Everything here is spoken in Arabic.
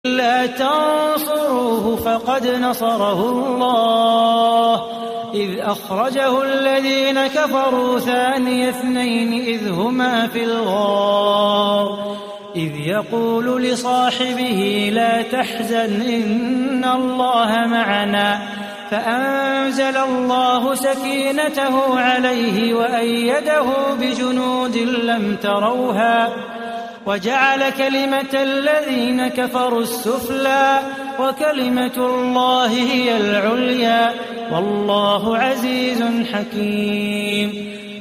إلا تنصروه فقد نصره الله إذ أخرجه الذين كفروا ثاني اثنين إذ هما في الغار إذ يقول لصاحبه لا تحزن إن الله معنا فأنزل الله سكينته عليه وأيده بجنود لم تروها وجعل كلمة الذين كفروا السفلى وكلمة الله هي العليا والله عزيز حكيم